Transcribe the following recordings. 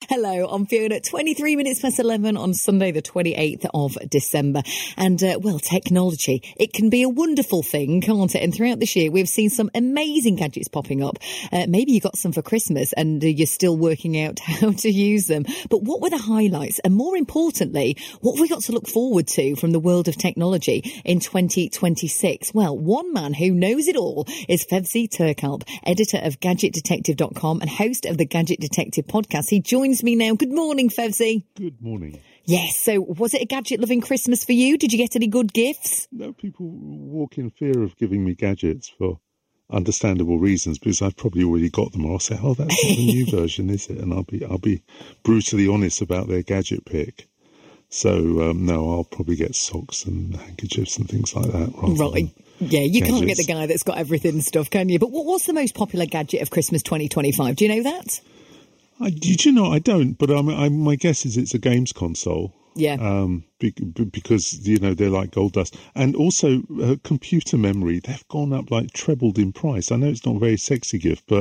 Hello, I'm Fiona. 23 minutes past 11 on Sunday, the 28th of December. And, technology, it can be a wonderful thing, can't it? And throughout this year, we've seen some amazing gadgets popping up. Maybe you got some for Christmas and you're still working out how to use them. But what were the highlights? And more importantly, what have we got to look forward to from the world of technology in 2026? Well, one man who knows it all is Fevzi Turkalp, editor of GadgetDetective.com and host of the Gadget Detective podcast. He joins me now. Good morning, Fevzi. Good morning. Yes, so was it a gadget-loving Christmas for you? Did you get any good gifts? No, people walk in fear of giving me gadgets for understandable reasons, because I've probably already got them. Or I'll say, "Oh, that's not the new version, is it?" And I'll be brutally honest about their gadget pick. So no, I'll probably get socks and handkerchiefs and things like that. Right. Yeah, you gadgets. Can't get the guy that's got everything and stuff, can you? But what's the most popular gadget of Christmas 2025? Do you know that? Did you know? I don't, but my guess is it's a games console. Yeah. Because, they're like gold dust. And also computer memory, they've gone up, like trebled in price. I know it's not a very sexy gift, but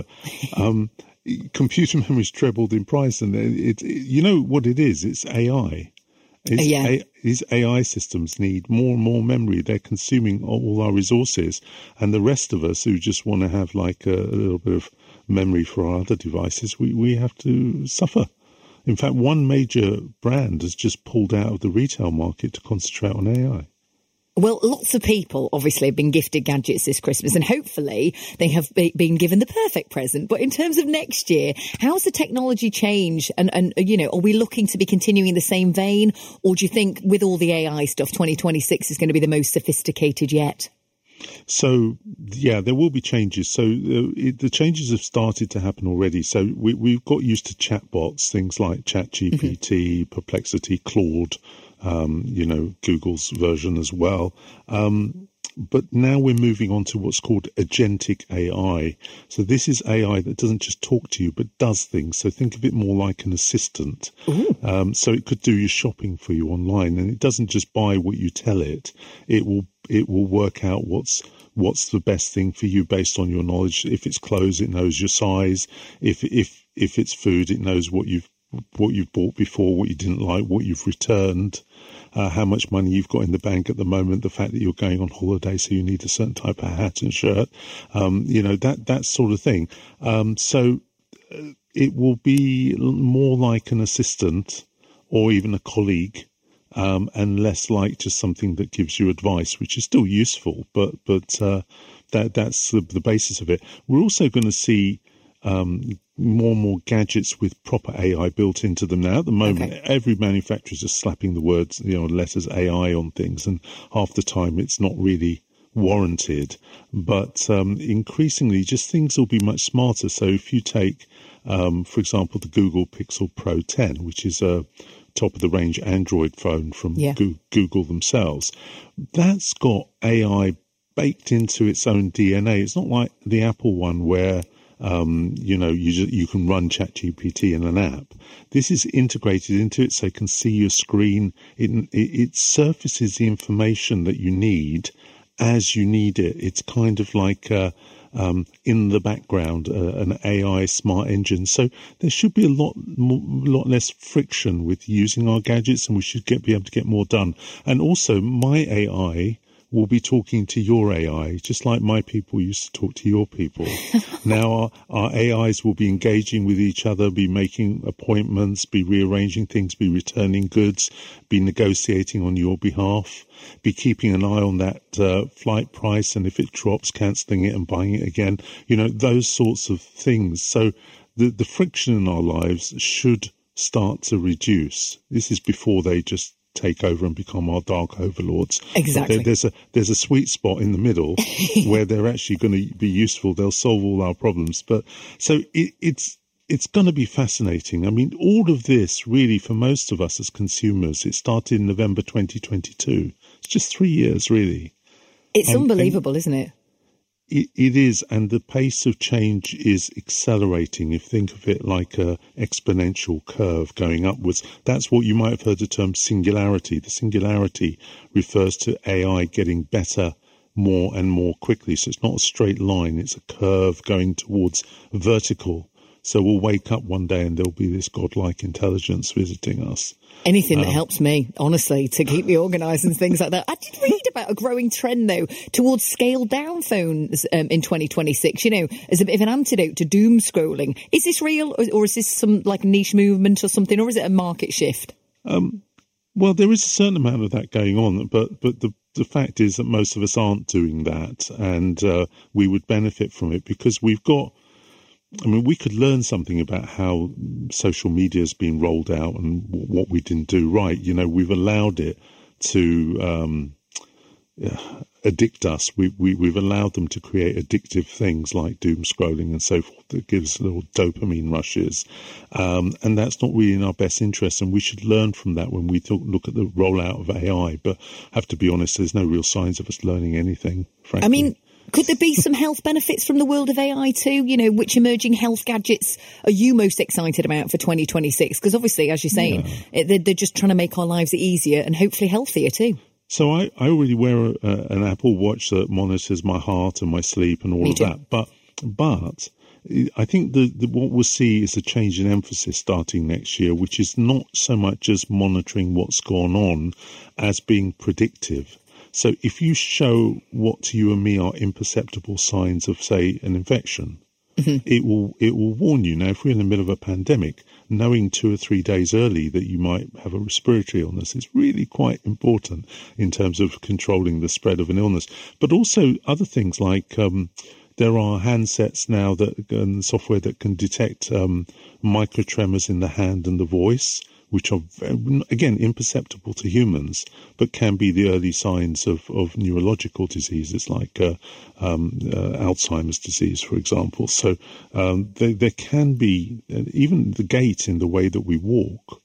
computer memory's trebled in price. And you know what it is? It's AI. These AI systems need more and more memory. They're consuming all our resources. And the rest of us who just want to have like a little bit of memory for our other devices, we have to suffer. In fact, one major brand has just pulled out of the retail market to concentrate on AI. Well, lots of people obviously have been gifted gadgets this Christmas, and hopefully they have been given the perfect present. But in terms of next year, how's the technology change? And are we looking to be continuing in the same vein? Or do you think with all the AI stuff, 2026 is going to be the most sophisticated yet? So, yeah, there will be changes. So the changes have started to happen already. So we've got used to chatbots, things like ChatGPT, Perplexity, Claude, Google's version as well. But now we're moving on to what's called agentic AI. So this is AI that doesn't just talk to you, but does things. So think of it more like an assistant. So it could do your shopping for you online, and it doesn't just buy what you tell it. It will work out what's the best thing for you based on your knowledge. If it's clothes, it knows your size. If it's food, it knows what you've bought before, what you didn't like, what you've returned, how much money you've got in the bank at the moment, the fact that you're going on holiday, so you need a certain type of hat and shirt, that sort of thing. So it will be more like an assistant or even a colleague, and less like just something that gives you advice, which is still useful, but that's the basis of it. We're also going to see more and more gadgets with proper AI built into them now. At the moment, Every manufacturer is just slapping the words, letters AI on things, and half the time it's not really warranted. But increasingly, just things will be much smarter. So if you take, for example, the Google Pixel Pro 10, which is a top-of-the-range Android phone from Google themselves, that's got AI baked into its own DNA. It's not like the Apple one where you can run ChatGPT in an app. This is integrated into it, so it can see your screen. It surfaces the information that you need as you need it. It's kind of like in the background, an AI smart engine. So there should be a lot less friction with using our gadgets, and we should be able to get more done. And also, my AI will be talking to your AI, just like my people used to talk to your people. Now our AIs will be engaging with each other, be making appointments, be rearranging things, be returning goods, be negotiating on your behalf, be keeping an eye on that flight price, and if it drops, cancelling it and buying it again. Those sorts of things. So the friction in our lives should start to reduce. This is before they just take over and become our dark overlords. Exactly. There's a sweet spot in the middle where they're actually going to be useful. They'll solve all our problems. But so it's going to be fascinating. I mean, all of this really, for most of us as consumers, it started in November 2022. It's just 3 years, really. It's unbelievable, isn't it? It is, and the pace of change is accelerating. If you think of it like a exponential curve going upwards, that's what you might have heard the term singularity. The singularity refers to AI getting better more and more quickly. So it's not a straight line, it's a curve going towards vertical So we'll wake up one day and there'll be this godlike intelligence visiting us. Anything that helps me, honestly, to keep me organised and things like that. I did read about a growing trend, though, towards scaled-down phones in 2026, as a bit of an antidote to doom scrolling. Is this real, or is this some like niche movement or something, or is it a market shift? Well, there is a certain amount of that going on, but the fact is that most of us aren't doing that, and we would benefit from it because we could learn something about how social media has been rolled out and what we didn't do right. We've allowed it to addict us. We've allowed them to create addictive things like doom scrolling and so forth that gives little dopamine rushes. And that's not really in our best interest. And we should learn from that when we look at the rollout of AI. But I have to be honest, there's no real signs of us learning anything, frankly. Could there be some health benefits from the world of AI too? Which emerging health gadgets are you most excited about for 2026? Because obviously, as you're saying, they're just trying to make our lives easier and hopefully healthier too. So I already wear an Apple Watch that monitors my heart and my sleep and all of that. But I think what we'll see is a change in emphasis starting next year, which is not so much as monitoring what's gone on as being predictive. So if you show what to you and me are imperceptible signs of, say, an infection, it will warn you. Now, if we're in the middle of a pandemic, knowing 2 or 3 days early that you might have a respiratory illness is really quite important in terms of controlling the spread of an illness. But also other things like there are handsets now and software that can detect microtremors in the hand and the voice, which are, again, imperceptible to humans, but can be the early signs of neurological diseases like Alzheimer's disease, for example. So there can be, even the gait in the way that we walk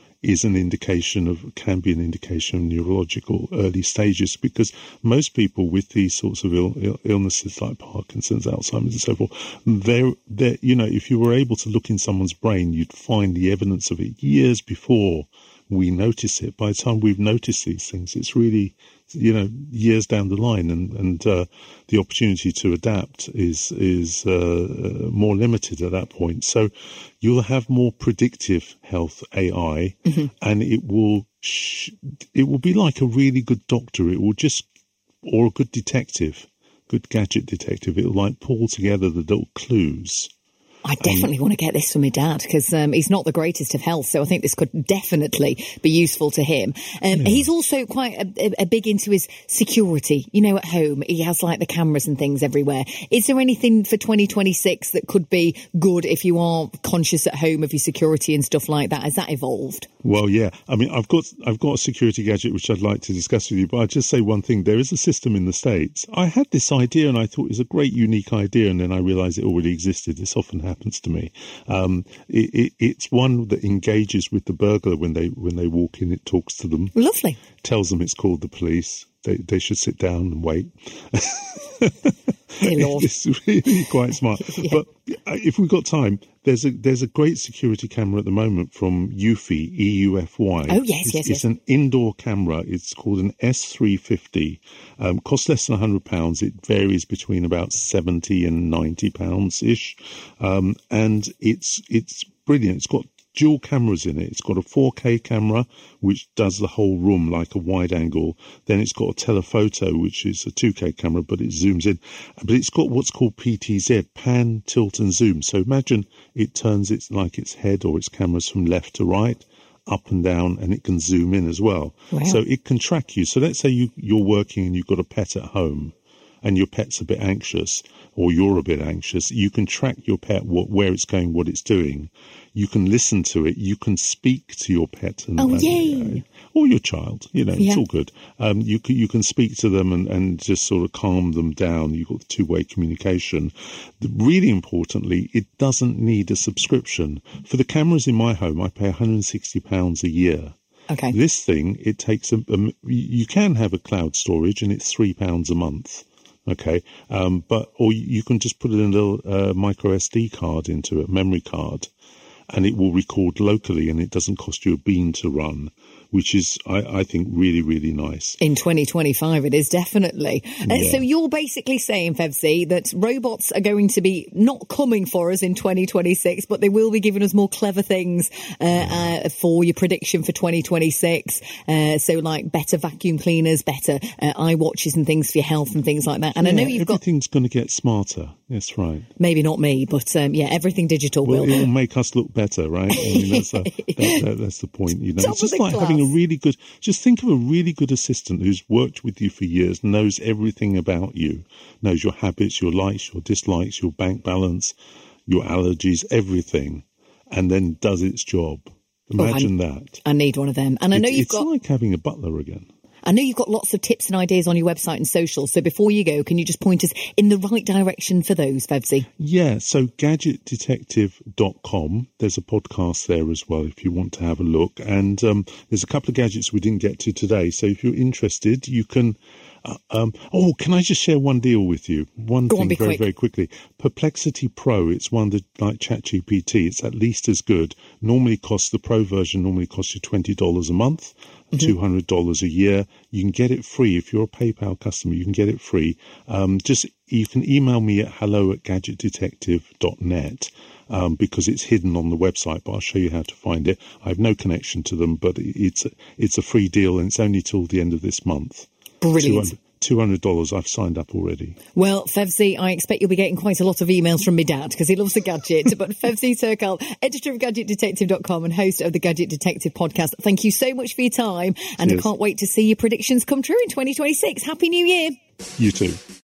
can be an indication of neurological early stages, because most people with these sorts of illnesses like Parkinson's, Alzheimer's and so forth, if you were able to look in someone's brain, you'd find the evidence of it years before we notice it. By the time we've noticed these things, it's really, years down the line, and the opportunity to adapt is more limited at that point. So you'll have more predictive health AI, and it will be like a really good doctor. Or a good detective, good gadget detective. It'll like pull together the little clues. I definitely want to get this for my dad because he's not the greatest of health, so I think this could definitely be useful to him. He's also quite a big into his security. At home, he has like the cameras and things everywhere. Is there anything for 2026 that could be good if you are conscious at home of your security and stuff like that? Has that evolved? Well, yeah. I mean, I've got a security gadget which I'd like to discuss with you, but I'll just say one thing. There is a system in the States. I had this idea and I thought it was a great, unique idea, and then I realized it already existed. This often happens to me. It's one that engages with the burglar when they walk in. It talks to them. Lovely. Tells them it's called the police. They should sit down and wait. Dear Lord. It's really quite smart. Yeah. But if we've got time, there's a great security camera at the moment from Eufy, EUFY. Oh, yes, yes. It's an indoor camera. It's called an S350. Costs less than £100. It varies between about £70 and £90-ish. And it's brilliant. It's got dual cameras in it. It's got a 4K camera, which does the whole room like a wide angle. Then it's got a telephoto, which is a 2K camera, but it zooms in. But it's got what's called PTZ, pan, tilt and zoom. So imagine it turns its head or its cameras from left to right, up and down, and it can zoom in as well. Wow. So it can track you. So let's say you're working and you've got a pet at home, and your pet's a bit anxious, or you're a bit anxious. You can track your pet, where it's going, what it's doing. You can listen to it. You can speak to your pet yay. Or your child. It's all good. You can speak to them and just sort of calm them down. You've got two-way communication. Really importantly, it doesn't need a subscription. For the cameras in my home, I pay £160 a year. Okay. This thing, it takes you can have a cloud storage, and it's £3 a month. Okay, or you can just put a little micro SD card into it, memory card, and it will record locally, and it doesn't cost you a bean to run. which is, I think, really, really nice. In 2025, it is definitely. So you're basically saying, Fevzi, that robots are going to be not coming for us in 2026, but they will be giving us more clever things for your prediction for 2026. So like better vacuum cleaners, better eye watches and things for your health and things like that. And I know everything's going to get smarter. That's right. Maybe not me, but everything digital will. It'll make us look better, right? I mean, that's the point. You know, it's just like having just think of a really good assistant who's worked with you for years, knows everything about you, knows your habits, your likes, your dislikes, your bank balance, your allergies, everything, and then does its job. Imagine that. I need one of them. And I know it's like having a butler again. I know you've got lots of tips and ideas on your website and social. So before you go, can you just point us in the right direction for those, Fevzi? Yeah, so gadgetdetective.com. There's a podcast there as well if you want to have a look. And there's a couple of gadgets we didn't get to today. So if you're interested, you can... can I just share one deal with you? One thing very, very quickly. Perplexity Pro, it's one that, like ChatGPT, it's at least as good. The Pro version normally costs you $20 a month, $200 a year. You can get it free. If you're a PayPal customer, you can get it free. You can email me at hello@gadgetdetective.net. Because it's hidden on the website, but I'll show you how to find it. I have no connection to them, but it's a free deal and it's only till the end of this month. Brilliant. $200 I've signed up already. Well, Fevzi, I expect you'll be getting quite a lot of emails from me dad because he loves the gadget. But Fevzi Turkal, editor of GadgetDetective.com and host of the Gadget Detective podcast, thank you so much for your time. And I can't wait to see your predictions come true in 2026. Happy New Year. You too.